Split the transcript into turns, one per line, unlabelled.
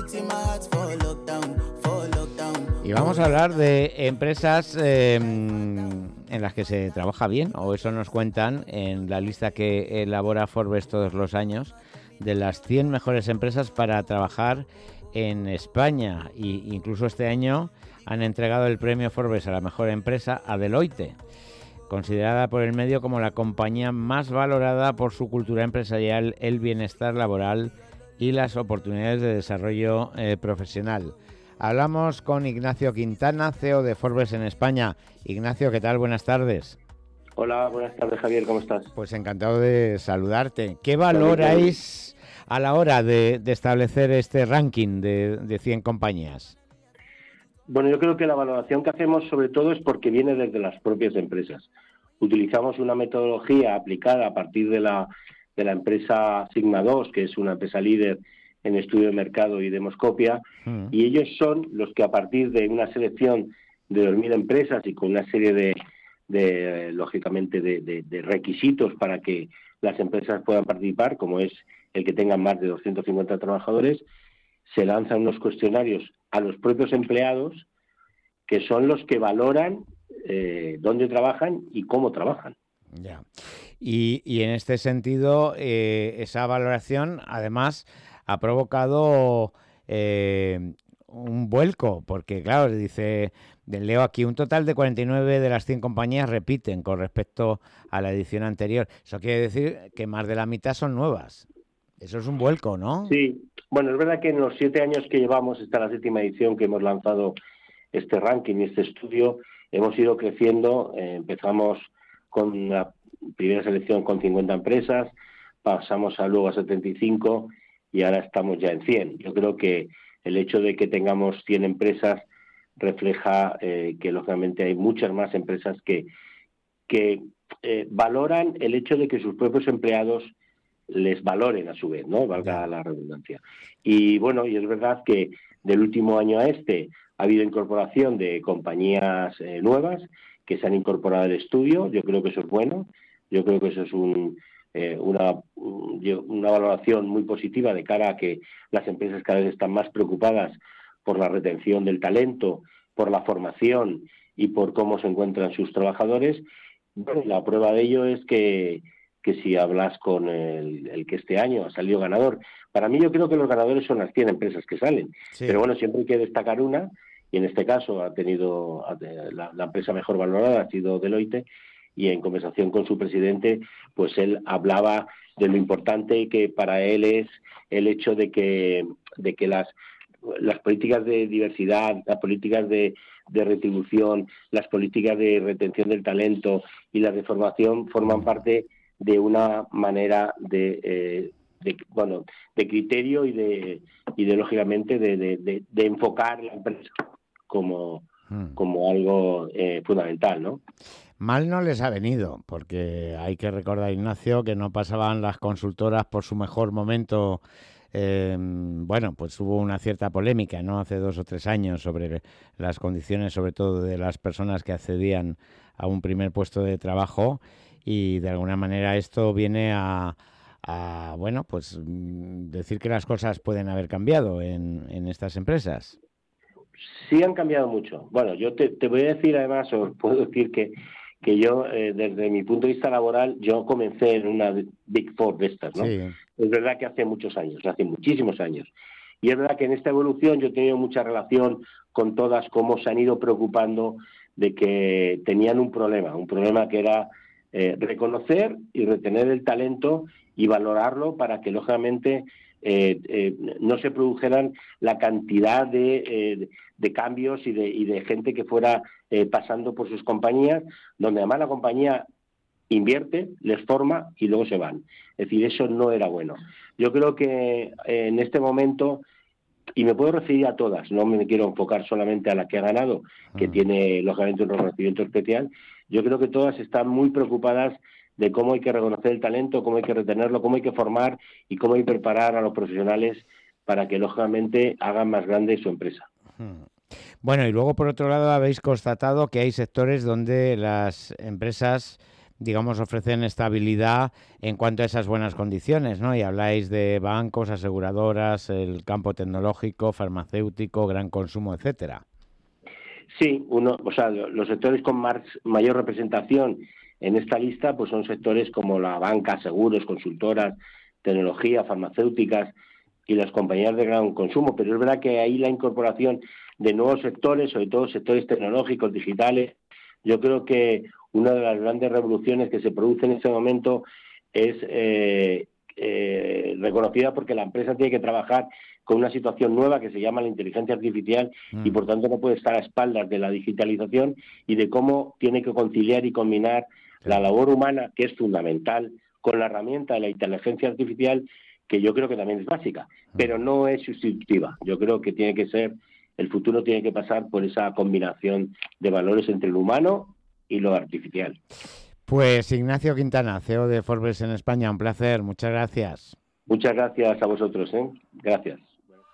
Y vamos a hablar de empresas en las que se trabaja bien, o eso nos cuentan en la lista que elabora Forbes todos los años, de las 100 mejores empresas para trabajar en España. Y incluso este año han entregado el premio Forbes a la mejor empresa a Deloitte, considerada por el medio como la compañía más valorada por su cultura empresarial, el bienestar laboral y las oportunidades de desarrollo profesional. Hablamos con Ignacio Quintana, CEO de Forbes en España. Ignacio, ¿qué tal? Buenas tardes.
Hola, buenas tardes, Javier, ¿cómo estás?
Pues encantado de saludarte. ¿Qué valoráis a la hora de establecer este ranking de 100 compañías?
Bueno, yo creo que la valoración que hacemos sobre todo es porque viene desde las propias empresas. Utilizamos una metodología aplicada a partir de la empresa Sigma 2, que es una empresa líder en estudio de mercado y demoscopia, y ellos son los que a partir de una selección de 2.000 empresas y con una serie lógicamente, de requisitos para que las empresas puedan participar, como es el que tengan más de 250 trabajadores, se lanzan unos cuestionarios a los propios empleados, que son los que valoran dónde trabajan y cómo trabajan.
Ya. Y en este sentido, esa valoración, además, ha provocado un vuelco, porque claro, leo aquí, un total de 49 de las 100 compañías repiten con respecto a la edición anterior. Eso quiere decir que más de la mitad son nuevas. Eso es un vuelco, ¿no?
Sí, bueno, es verdad que en los 7 años que llevamos, esta es la 7ª edición que hemos lanzado este ranking y este estudio, hemos ido creciendo. Empezamos con la primera selección con 50 empresas, pasamos luego a 75 y ahora estamos ya en 100. Yo creo que el hecho de que tengamos 100 empresas refleja que lógicamente hay muchas más empresas que valoran el hecho de que sus propios empleados les valoren a su vez, ¿no? Valga la redundancia. Y bueno, y es verdad que del último año a este ha habido incorporación de compañías nuevas que se han incorporado al estudio. Yo creo que eso es bueno. Yo creo que eso es una valoración muy positiva de cara a que las empresas cada vez están más preocupadas por la retención del talento, por la formación y por cómo se encuentran sus trabajadores. Bueno, la prueba de ello es que si hablas con el que este año ha salido ganador, para mí yo creo que los ganadores son las 100 empresas que salen, sí. Pero bueno, siempre hay que destacar una, y en este caso ha tenido la empresa mejor valorada, ha sido Deloitte, y en conversación con su presidente, pues él hablaba de lo importante que para él es el hecho de que las políticas de diversidad, las políticas de retribución, las políticas de retención del talento y las de formación forman parte de una manera de criterio y lógicamente de enfocar la empresa como algo fundamental, ¿no?
Mal no les ha venido, porque hay que recordar, Ignacio, que no pasaban las consultoras por su mejor momento. Bueno, pues hubo una cierta polémica, ¿no? Hace 2 o 3 años sobre las condiciones, sobre todo de las personas que accedían a un primer puesto de trabajo, y de alguna manera esto viene a bueno, pues decir que las cosas pueden haber cambiado en estas empresas.
Sí, han cambiado mucho. Bueno, yo te voy a decir, además, os puedo decir que yo, desde mi punto de vista laboral, yo comencé en una Big Four de estas, ¿no? Sí. Es verdad que hace muchos años, hace muchísimos años. Y es verdad que en esta evolución yo he tenido mucha relación con todas, cómo se han ido preocupando de que tenían un problema que era reconocer y retener el talento y valorarlo para que, lógicamente, no se produjeran la cantidad de cambios y de gente que fuera pasando por sus compañías, donde además la compañía invierte, les forma y luego se van. Es decir, eso no era bueno. Yo creo que en este momento, y me puedo referir a todas, no me quiero enfocar solamente a la que ha ganado, que tiene lógicamente un reconocimiento especial, yo creo que todas están muy preocupadas de cómo hay que reconocer el talento, cómo hay que retenerlo, cómo hay que formar y cómo hay que preparar a los profesionales para que lógicamente hagan más grande su empresa.
Bueno, y luego por otro lado habéis constatado que hay sectores donde las empresas digamos, ofrecen estabilidad en cuanto a esas buenas condiciones, ¿no? Y habláis de bancos, aseguradoras, el campo tecnológico, farmacéutico, gran consumo, etcétera.
Sí, los sectores con mayor representación en esta lista pues son sectores como la banca, seguros, consultoras, tecnología, farmacéuticas y las compañías de gran consumo, pero es verdad que ahí la incorporación de nuevos sectores, sobre todo sectores tecnológicos, digitales, yo creo que una de las grandes revoluciones que se produce en este momento es reconocida porque la empresa tiene que trabajar con una situación nueva que se llama la inteligencia artificial y por tanto no puede estar a espaldas de la digitalización y de cómo tiene que conciliar y combinar la labor humana, que es fundamental, con la herramienta de la inteligencia artificial, que yo creo que también es básica, pero no es sustitutiva. Yo creo que tiene que ser, el futuro tiene que pasar por esa combinación de valores entre lo humano y lo artificial.
Pues Ignacio Quintana, CEO de Forbes en España, un placer, muchas gracias.
Muchas gracias a vosotros, Gracias.